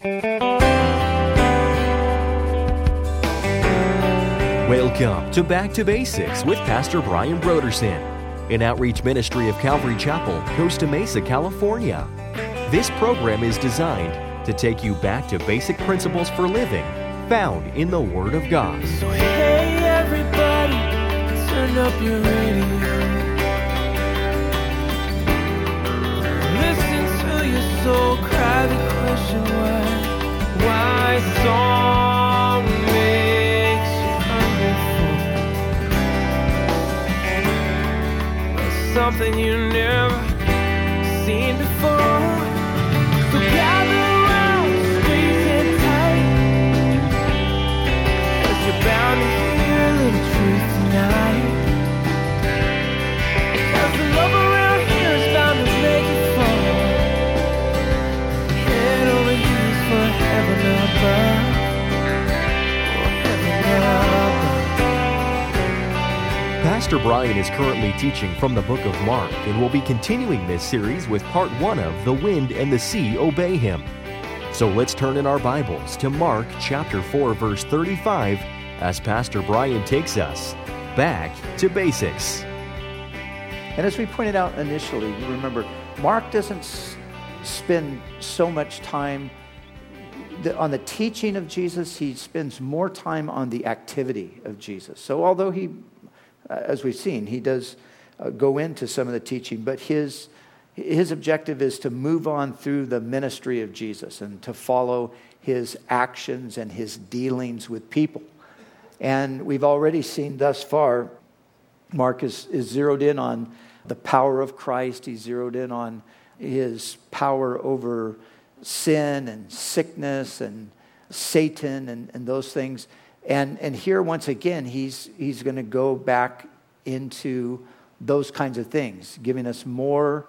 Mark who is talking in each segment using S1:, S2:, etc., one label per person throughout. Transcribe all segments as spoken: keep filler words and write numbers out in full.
S1: Welcome to Back to Basics with Pastor Brian Brodersen, an outreach ministry of Calvary Chapel, Costa Mesa, California. This program is designed to take you back to basic principles for living found in the Word of God.
S2: So hey everybody, turn up your radio. Listen to your soul cry the question why, why song makes you hungry for something you never seen before. So gather around, squeeze in tight, 'cause you're bound to hear a little truth tonight. 'Cause the love around here is bound to make you fall. Head over heels for heaven above. Oh, heaven above.
S1: Pastor Brian is currently teaching from the book of Mark and will be continuing this series with part one of The Wind and the Sea Obey Him. So let's turn in our Bibles to Mark chapter four, verse thirty-five, as Pastor Brian takes us back to basics.
S3: And as we pointed out initially, you remember, Mark doesn't s- spend so much time the, on the teaching of Jesus. He spends more time on the activity of Jesus. So although he, uh, as we've seen, he does uh, go into some of the teaching, but his his objective is to move on through the ministry of Jesus and to follow his actions and his dealings with people. And we've already seen thus far, Mark is, is zeroed in on the power of Christ. He's zeroed in on his power over sin and sickness and Satan and, and those things. And and here, once again, he's he's going to go back into those kinds of things, giving us more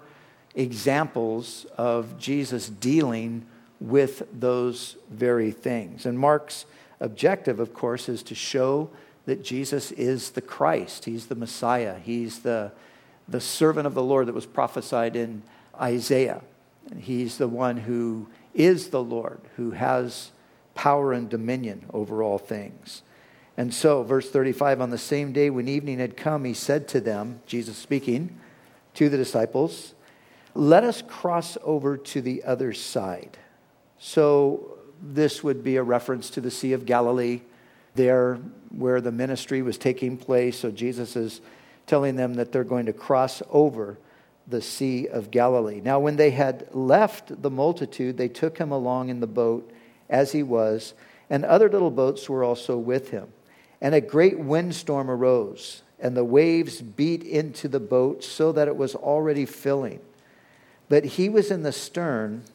S3: examples of Jesus dealing with those very things. And Mark's objective, of course, is to show that Jesus is the Christ. He's the Messiah. He's the, the servant of the Lord that was prophesied in Isaiah. And he's the one who is the Lord, who has power and dominion over all things. And so, verse thirty-five, on the same day when evening had come, he said to them, Jesus speaking to the disciples, "Let us cross over to the other side." So this would be a reference to the Sea of Galilee, there where the ministry was taking place. So Jesus is telling them that they're going to cross over the Sea of Galilee. Now, when they had left the multitude, they took him along in the boat as he was, and other little boats were also with him. And a great windstorm arose, and the waves beat into the boat so that it was already filling. But he was in the stern,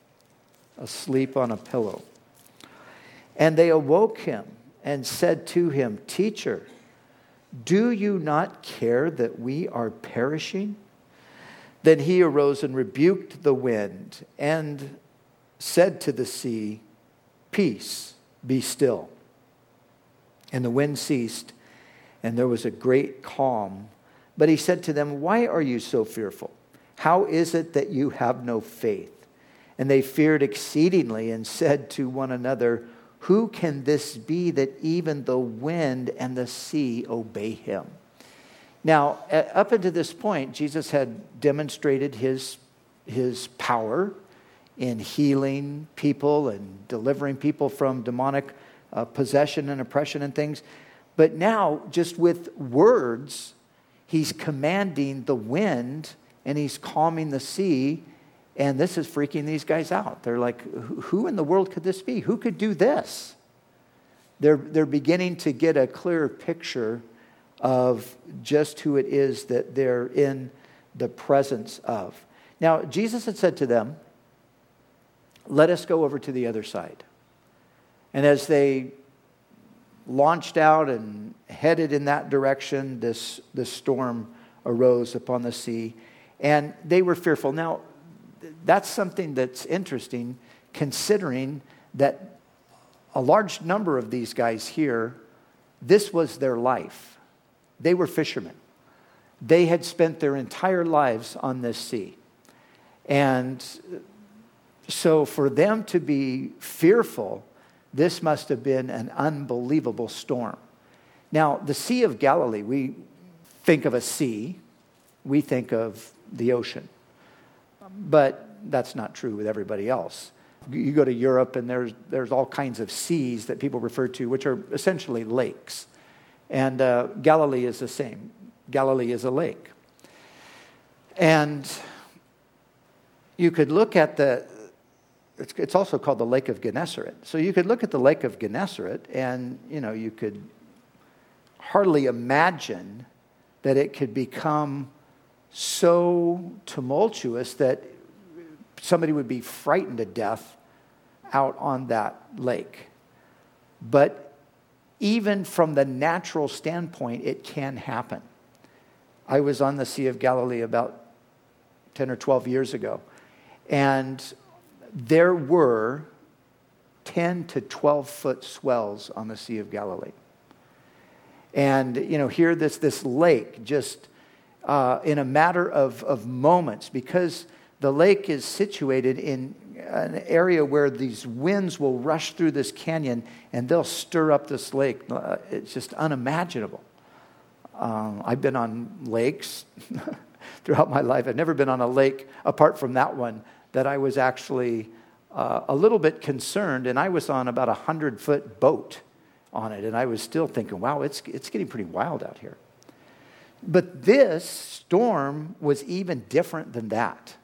S3: asleep on a pillow. And they awoke him and said to him, "Teacher, do you not care that we are perishing?" Then he arose and rebuked the wind and said to the sea, "Peace, be still." And the wind ceased, and there was a great calm. But he said to them, "Why are you so fearful? How is it that you have no faith?" And they feared exceedingly and said to one another, "Who can this be that even the wind and the sea obey him?" Now, up until this point, Jesus had demonstrated his, his power in healing people and delivering people from demonic uh, possession and oppression and things. But now, just with words, he's commanding the wind and he's calming the sea. And this is freaking these guys out. They're like, who in the world could this be? Who could do this? They're, they're beginning to get a clearer picture of just who it is that they're in the presence of. Now, Jesus had said to them, "Let us go over to the other side." And as they launched out and headed in that direction, this, this storm arose upon the sea, and they were fearful. Now, that's something that's interesting, considering that a large number of these guys here, this was their life. They were fishermen. They had spent their entire lives on this sea. And So for them to be fearful, this must have been an unbelievable storm. Now, the Sea of Galilee, we think of a sea, we think of the ocean. But that's not true with everybody else. You go to Europe and there's there's all kinds of seas that people refer to, which are essentially lakes. And uh, Galilee is the same. Galilee is a lake. And you could look at the, it's, it's also called the Lake of Gennesaret. So you could look at the Lake of Gennesaret and, you know, you could hardly imagine that it could become so tumultuous that somebody would be frightened to death out on that lake. But even from the natural standpoint, it can happen. I was on the Sea of Galilee about ten or twelve years ago, and there were ten to twelve foot swells on the Sea of Galilee. And, you know, here this, this lake just uh, in a matter of, of moments, because the lake is situated in an area where these winds will rush through this canyon and they'll stir up this lake. Uh, it's just unimaginable. Um, I've been on lakes throughout my life. I've never been on a lake, apart from that one, that I was actually uh, a little bit concerned. And I was on about a hundred-foot boat on it. And I was still thinking, wow, it's it's getting pretty wild out here. But this storm was even different than that.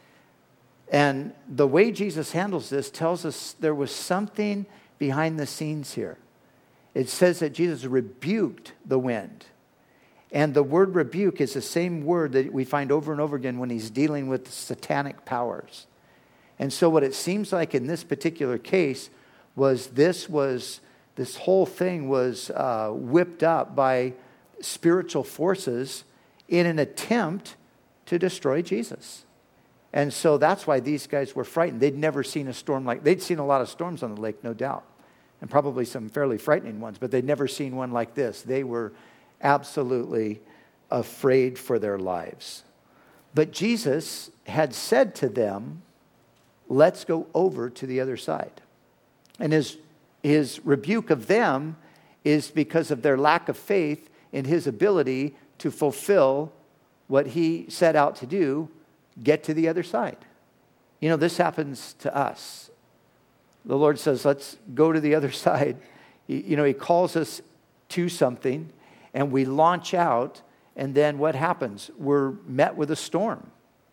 S3: And the way Jesus handles this tells us there was something behind the scenes here. It says that Jesus rebuked the wind. And the word rebuke is the same word that we find over and over again when he's dealing with satanic powers. And so what it seems like in this particular case was this was, this whole thing was uh, whipped up by spiritual forces in an attempt to destroy Jesus. And so that's why these guys were frightened. They'd never seen a storm like, they'd seen a lot of storms on the lake, no doubt. And probably some fairly frightening ones, but they'd never seen one like this. They were absolutely afraid for their lives. But Jesus had said to them, let's go over to the other side. And his, his rebuke of them is because of their lack of faith in his ability to fulfill what he set out to do, get to the other side. You know, this happens to us. The Lord says, let's go to the other side. You know, he calls us to something, and we launch out, and then what happens? We're met with a storm.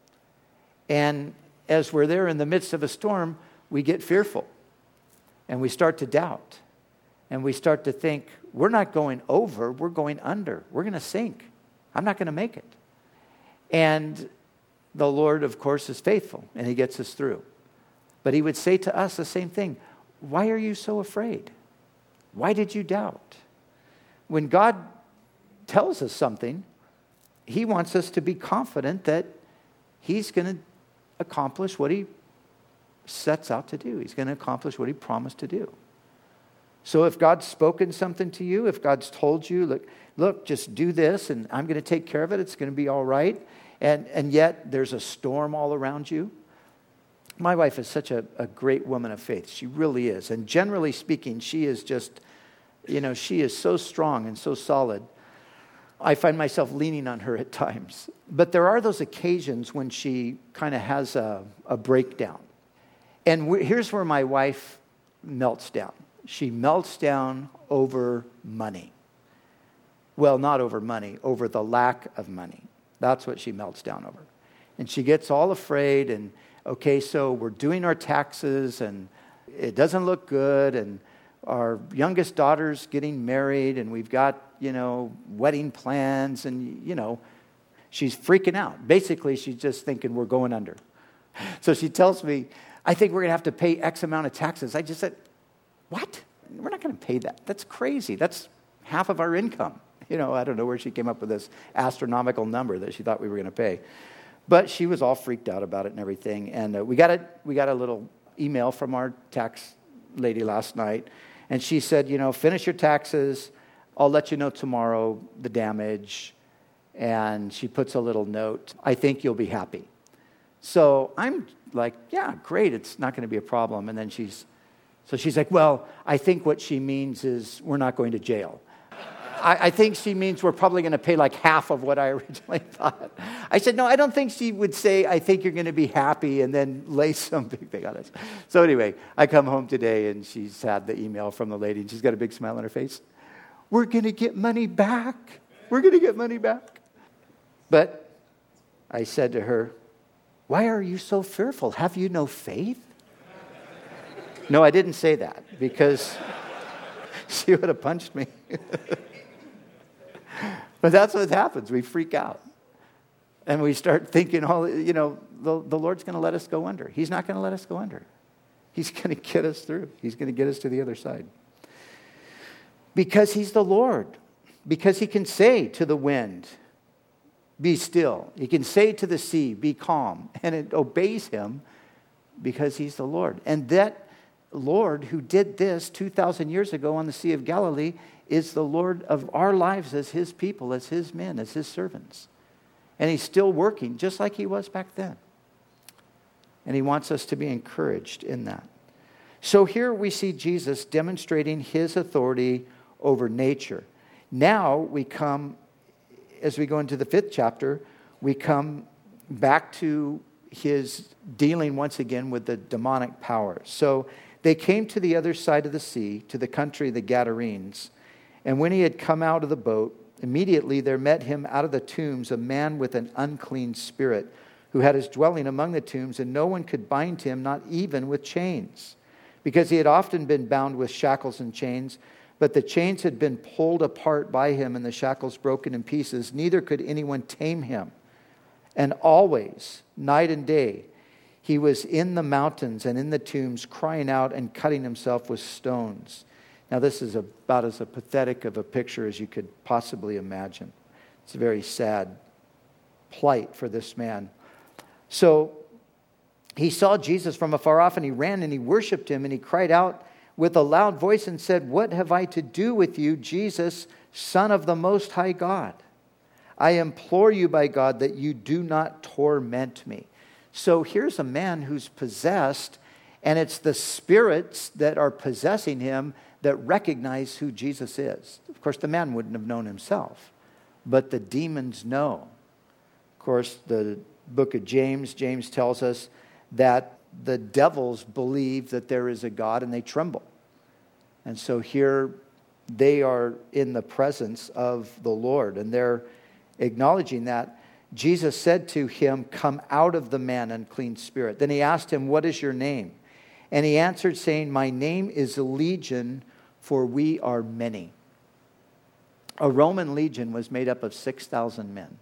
S3: And as we're there in the midst of a storm, we get fearful, and we start to doubt. And we start to think, we're not going over, we're going under. We're going to sink. I'm not going to make it. And the Lord, of course, is faithful, and he gets us through. But he would say to us the same thing. Why are you so afraid? Why did you doubt? When God tells us something, he wants us to be confident that he's going to accomplish what he sets out to do. He's going to accomplish what he promised to do. So if God's spoken something to you, if God's told you, look, look, just do this, and I'm going to take care of it, it's going to be all right, and, and yet there's a storm all around you. My wife is such a, a great woman of faith. She really is. And generally speaking, she is just, you know, she is so strong and so solid. I find myself leaning on her at times. But there are those occasions when she kind of has a, a breakdown. And we, here's where my wife melts down. She melts down over money. Well, not over money, over the lack of money. That's what she melts down over. And she gets all afraid, and okay, so we're doing our taxes, and it doesn't look good, and our youngest daughter's getting married, and we've got, you know, wedding plans, and, you know, she's freaking out. Basically, she's just thinking we're going under. So she tells me, I think we're going to have to pay X amount of taxes. I just said, what? We're not going to pay that. That's crazy. That's half of our income. You know, I don't know where she came up with this astronomical number that she thought we were going to pay. But she was all freaked out about it and everything. And uh, we got a we got a little email from our tax lady last night. And she said, you know, finish your taxes. I'll let you know tomorrow the damage. And she puts a little note. I think you'll be happy. So I'm like, yeah, great, it's not going to be a problem. And then she's, so she's like, well, I think what she means is we're not going to jail. I, I think she means we're probably going to pay like half of what I originally thought. I said, no, I don't think she would say, I think you're going to be happy, and then lay some big thing on us. So anyway, I come home today, and she's had the email from the lady, and she's got a big smile on her face. We're going to get money back. We're going to get money back. But I said to her, why are you so fearful? Have you no faith? No, I didn't say that, because she would have punched me. But that's what happens. We freak out. And we start thinking, oh, you know, the, the Lord's going to let us go under. He's not going to let us go under. He's going to get us through. He's going to get us to the other side. Because he's the Lord. Because he can say to the wind, be still. He can say to the sea, be calm. And it obeys him because he's the Lord. And that Lord who did this two thousand years ago on the Sea of Galilee is the Lord of our lives as his people, as his men, as his servants. And he's still working just like he was back then. And he wants us to be encouraged in that. So here we see Jesus demonstrating his authority over nature. Now we come, as we go into the fifth chapter, we come back to his dealing once again with the demonic powers. So they came to the other side of the sea, to the country of the Gadarenes. And when he had come out of the boat, immediately there met him out of the tombs a man with an unclean spirit, who had his dwelling among the tombs, and no one could bind him, not even with chains, because he had often been bound with shackles and chains. But the chains had been pulled apart by him, and the shackles broken in pieces. Neither could anyone tame him. And always, night and day, he was in the mountains and in the tombs, crying out and cutting himself with stones. Now, this is about as a pathetic of a picture as you could possibly imagine. It's a very sad plight for this man. So he saw Jesus from afar off, and he ran and he worshiped him, and he cried out with a loud voice and said, what have I to do with you, Jesus, Son of the Most High God? I implore you by God that you do not torment me. So here's a man who's possessed, and it's the spirits that are possessing him that recognize who Jesus is. Of course, the man wouldn't have known himself, but the demons know. Of course, the book of James, James tells us that the devils believe that there is a God and they tremble. And so here they are in the presence of the Lord, and they're acknowledging that. Jesus said to him, come out of the man, unclean spirit. Then he asked him, what is your name? And he answered, saying, my name is Legion, for we are many. A Roman legion was made up of six thousand men.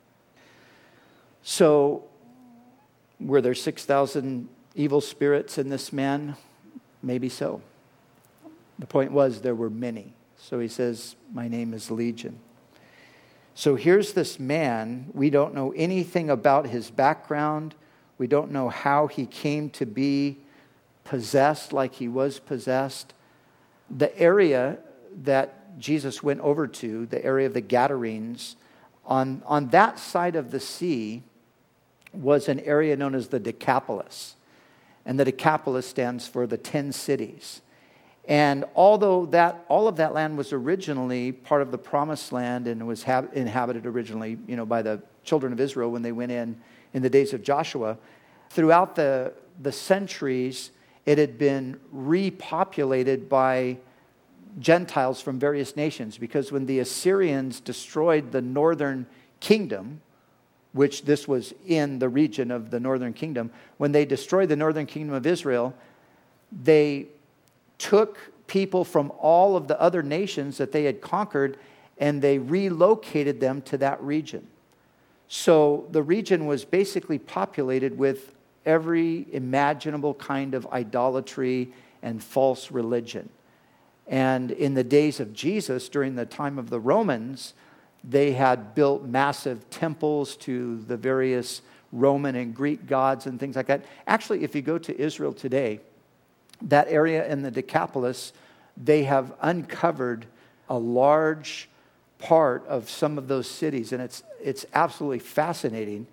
S3: So, were there six thousand evil spirits in this man? Maybe so. The point was there were many. So he says, my name is Legion. So here's this man. We don't know anything about his background. We don't know how he came to be possessed like he was possessed. The area that Jesus went over to, the area of the Gadarenes, on, on that side of the sea was an area known as the Decapolis. And the Decapolis stands for the ten cities. And although that all of that land was originally part of the Promised Land and was ha- inhabited originally, you know, by the children of Israel when they went in in the days of Joshua, throughout the, the centuries, it had been repopulated by Gentiles from various nations, because when the Assyrians destroyed the northern kingdom, which this was in the region of the northern kingdom, when they destroyed the northern kingdom of Israel, they took people from all of the other nations that they had conquered and they relocated them to that region. So the region was basically populated with every imaginable kind of idolatry and false religion. And in the days of Jesus, during the time of the Romans, they had built massive temples to the various Roman and Greek gods and things like that. Actually, if you go to Israel today, that area in the Decapolis, they have uncovered a large part of some of those cities. And it's it's absolutely fascinating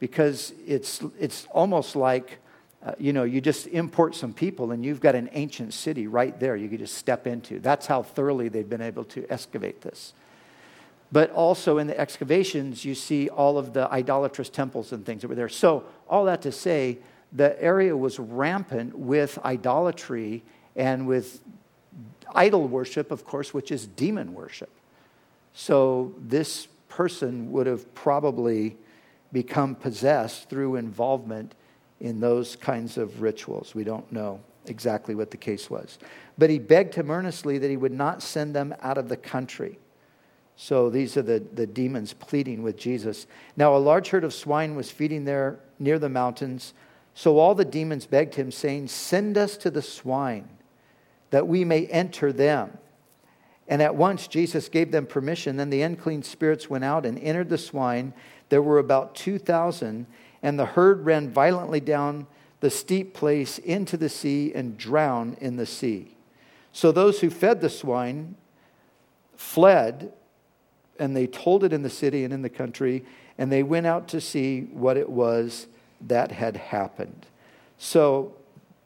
S3: because it's it's almost like, uh, you know, you just import some people and you've got an ancient city right there you could just step into. That's how thoroughly they've been able to excavate this. But also in the excavations, you see all of the idolatrous temples and things that were there. So all that to say, the area was rampant with idolatry and with idol worship, of course, which is demon worship. So this person would have probably become possessed through involvement in those kinds of rituals. We don't know exactly what the case was. But he begged him earnestly that he would not send them out of the country. So these are the, the demons pleading with Jesus. Now a large herd of swine was feeding there near the mountains. So all the demons begged him, saying, "Send us to the swine, that we may enter them." And at once Jesus gave them permission. Then the unclean spirits went out and entered the swine. There were about two thousand, and the herd ran violently down the steep place into the sea and drowned in the sea. So those who fed the swine fled, and they told it in the city and in the country, and they went out to see what it was that had happened. So,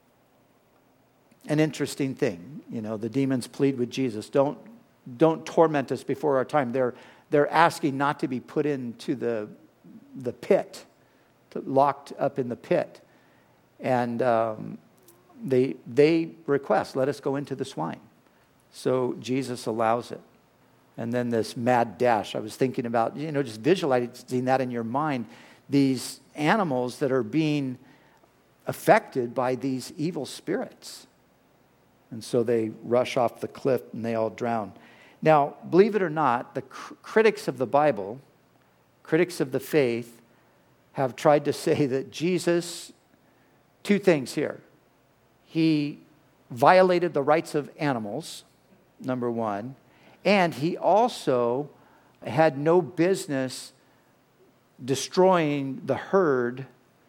S3: an interesting thing, you know, the demons plead with Jesus, don't don't torment us before our time. They're they're asking not to be put into the the pit, to, locked up in the pit, and um, they they request, let us go into the swine. So Jesus allows it. And then this mad dash. I was thinking about, you know, just visualizing that in your mind. These animals that are being affected by these evil spirits. And so they rush off the cliff and they all drown. Now, believe it or not, the cr- critics of the Bible, critics of the faith, have tried to say that Jesus, two things here. He violated the rights of animals, number one. And he also had no business destroying the herd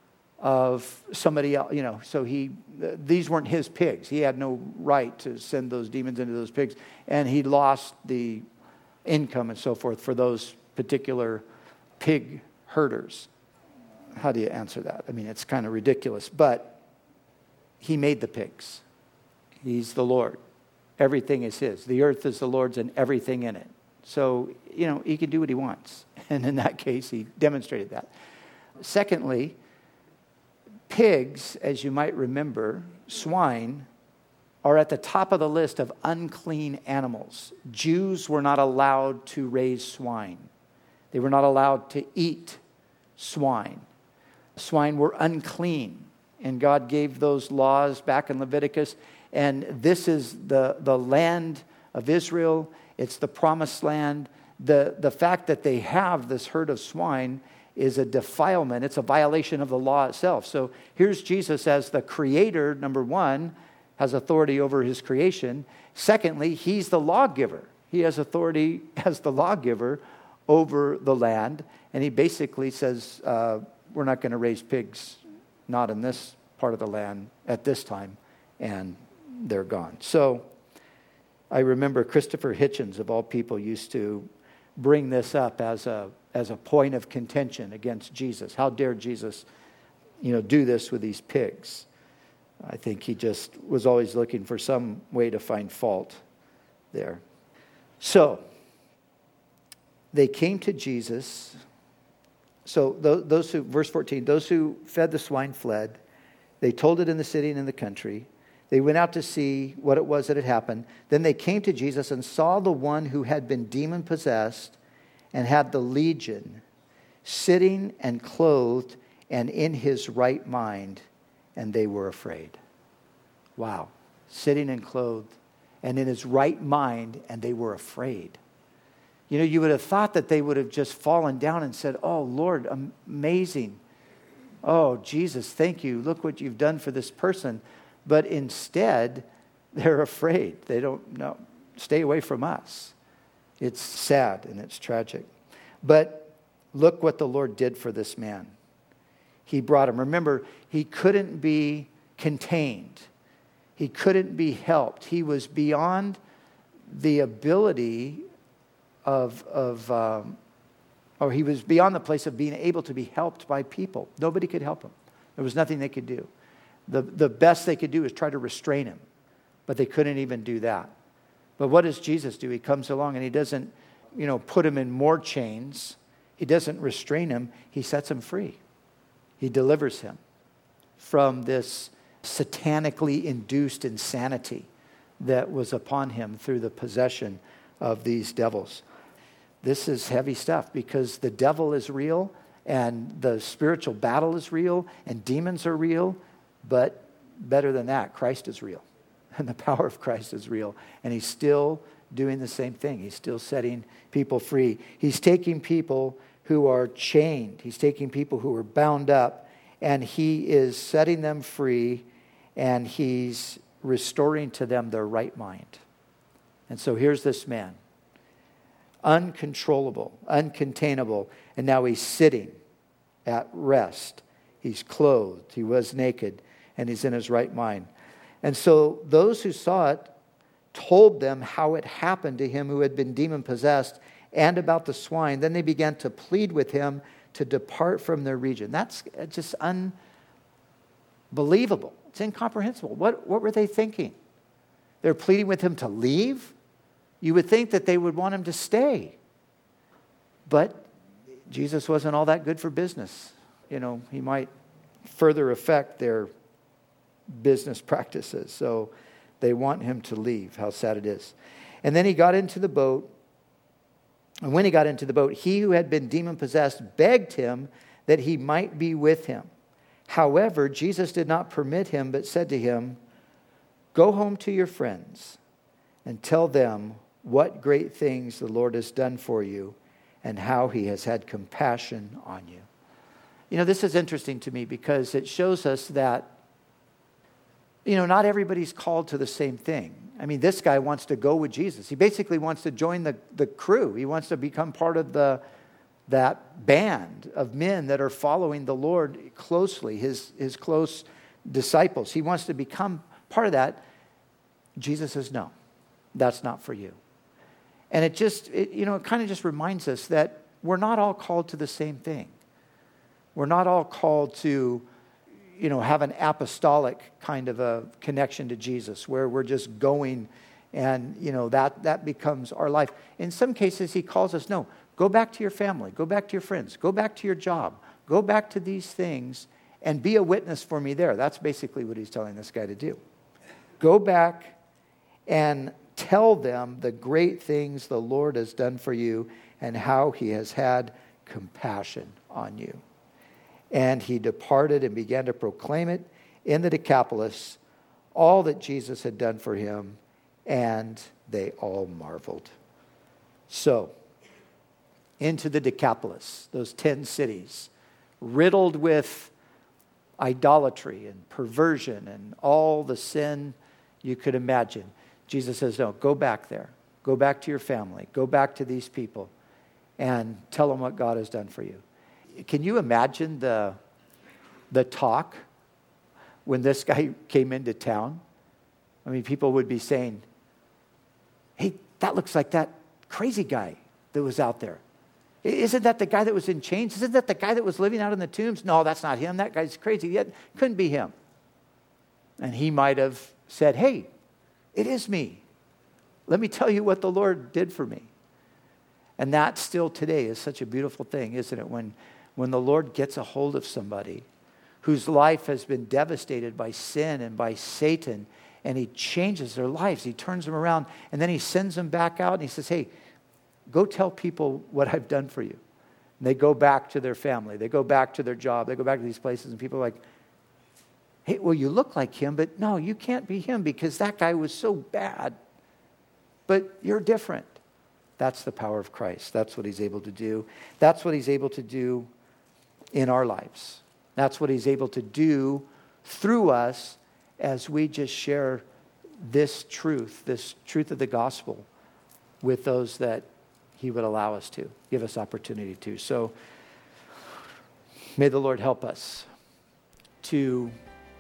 S3: of somebody else. You know, so he these weren't his pigs. He had no right to send those demons into those pigs. And he lost the income and so forth for those particular pig herders. How do you answer that? I mean, it's kind of ridiculous. But he made the pigs. He's the Lord. Everything is his. The earth is the Lord's and everything in it. So, you know, he can do what he wants. And in that case, he demonstrated that. Secondly, pigs, as you might remember, swine, are at the top of the list of unclean animals. Jews were not allowed to raise swine. They were not allowed to eat swine. Swine were unclean. And God gave those laws back in Leviticus. And this is the, the land of Israel. It's the promised land. The, the fact that they have this herd of swine is a defilement. It's a violation of the law itself. So here's Jesus as the creator, number one, has authority over his creation. Secondly, he's the lawgiver. He has authority as the lawgiver over the land. And he basically says, uh, we're not going to raise pigs, not in this part of the land at this time. And they're gone. So I remember Christopher Hitchens, of all people, used to bring this up as a as a point of contention against Jesus. How dare Jesus, you know, do this with these pigs? I think he just was always looking for some way to find fault there. So they came to Jesus. So those who, verse fourteen, those who fed the swine fled. They told it in the city and in the country. They went out to see what it was that had happened. Then they came to Jesus and saw the one who had been demon-possessed and had the legion sitting and clothed and in his right mind, and they were afraid. Wow. Sitting and clothed and in his right mind, and they were afraid. You know, you would have thought that they would have just fallen down and said, "Oh, Lord, amazing. Oh, Jesus, thank you. Look what you've done for this person." But instead, they're afraid. They don't know. Stay away from us. It's sad and it's tragic. But look what the Lord did for this man. He brought him. Remember, he couldn't be contained. He couldn't be helped. He was beyond the ability of, of um, Or he was beyond the place of being able to be helped by people. Nobody could help him. There was nothing they could do. The, the best they could do is try to restrain him. But they couldn't even do that. But what does Jesus do? He comes along and he doesn't, you know, put him in more chains. He doesn't restrain him. He sets him free. He delivers him from this satanically induced insanity that was upon him through the possession of these devils. This is heavy stuff because the devil is real and the spiritual battle is real and demons are real. But better than that, Christ is real. And the power of Christ is real. And he's still doing the same thing. He's still setting people free. He's taking people who are chained. He's taking people who are bound up. And he is setting them free. And he's restoring to them their right mind. And so here's this man. Uncontrollable, uncontainable. And now he's sitting at rest. He's clothed. He was naked. And he's in his right mind. And so those who saw it told them how it happened to him who had been demon-possessed and about the swine. Then they began to plead with him to depart from their region. That's just unbelievable. It's incomprehensible. What, what were they thinking? They're pleading with him to leave? You would think that they would want him to stay. But Jesus wasn't all that good for business. You know, he might further affect their business practices. So they want him to leave. How sad it is. And then he got into the boat. And when he got into the boat, he who had been demon-possessed begged him that he might be with him. However, Jesus did not permit him, but said to him, "Go home to your friends and tell them what great things the Lord has done for you and how he has had compassion on you." You know, this is interesting to me because it shows us that, you know, not everybody's called to the same thing. I mean, this guy wants to go with Jesus. He basically wants to join the, the crew. He wants to become part of the that band of men that are following the Lord closely, his, his close disciples. He wants to become part of that. Jesus says, no, that's not for you. And it just, it, you know, it kind of just reminds us that we're not all called to the same thing. We're not all called to, you know, have an apostolic kind of a connection to Jesus where we're just going and, you know, that, that becomes our life. In some cases, he calls us, no, go back to your family, go back to your friends, go back to your job, go back to these things and be a witness for me there. That's basically what he's telling this guy to do. Go back and tell them the great things the Lord has done for you and how he has had compassion on you. And he departed and began to proclaim it in the Decapolis, all that Jesus had done for him, and they all marveled. So, into the Decapolis, those ten cities, riddled with idolatry and perversion and all the sin you could imagine. Jesus says, no, go back there. Go back to your family. Go back to these people and tell them what God has done for you. Can you imagine the, the talk when this guy came into town? I mean, people would be saying, hey, that looks like that crazy guy that was out there. Isn't that the guy that was in chains? Isn't that the guy that was living out in the tombs? No, that's not him. That guy's crazy. It couldn't be him. And he might have said, hey, it is me. Let me tell you what the Lord did for me. And that still today is such a beautiful thing, isn't it? When, when the Lord gets a hold of somebody whose life has been devastated by sin and by Satan, and he changes their lives. He turns them around, and then he sends them back out, and he says, hey, go tell people what I've done for you. And they go back to their family. They go back to their job. They go back to these places, and people are like, hey, well, you look like him, but no, you can't be him because that guy was so bad. But you're different. That's the power of Christ. That's what he's able to do. That's what he's able to do in our lives. That's what he's able to do through us as we just share this truth, this truth of the gospel with those that he would allow us to, give us opportunity to. So may the Lord help us to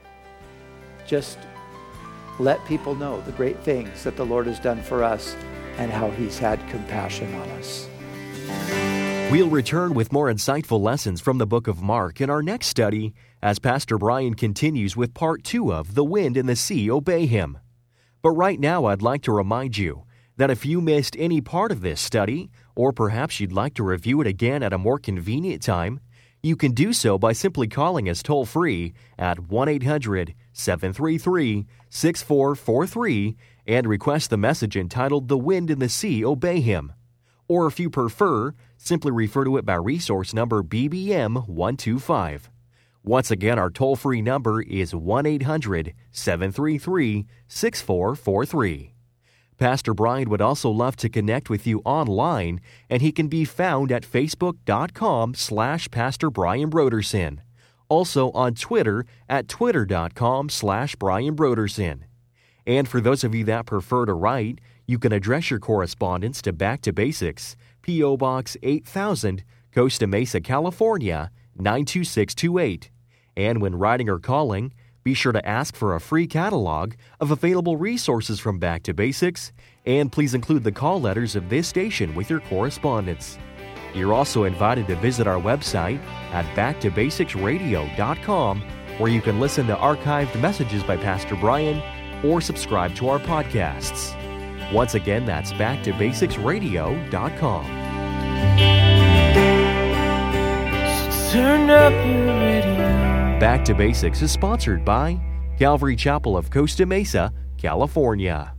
S3: just let people know the great things that the Lord has done for us and how he's had compassion on us.
S1: We'll return with more insightful lessons from the book of Mark in our next study as Pastor Brian continues with part two of The Wind and the Sea Obey Him. But right now, I'd like to remind you that if you missed any part of this study, or perhaps you'd like to review it again at a more convenient time, you can do so by simply calling us toll-free at one eight hundred seven three three six four four three and request the message entitled The Wind and the Sea Obey Him. Or if you prefer, simply refer to it by resource number B B M one two five. Once again, our toll-free number is one eight hundred seven three three six four four three. Pastor Brian would also love to connect with you online, and he can be found at facebook.com slash Pastor Brian Broderson. Also on Twitter at twitter.com slash Brian Broderson. And for those of you that prefer to write, you can address your correspondence to Back to Basics, P O. Box eight thousand, Costa Mesa, California, nine two six two eight. And when writing or calling, be sure to ask for a free catalog of available resources from Back to Basics, and please include the call letters of this station with your correspondence. You're also invited to visit our website at back to basics radio dot com, where you can listen to archived messages by Pastor Brian or subscribe to our podcasts. Once again, that's back to basics radio dot com.
S2: So turn up your radio.
S1: Back to Basics is sponsored by Calvary Chapel of Costa Mesa, California.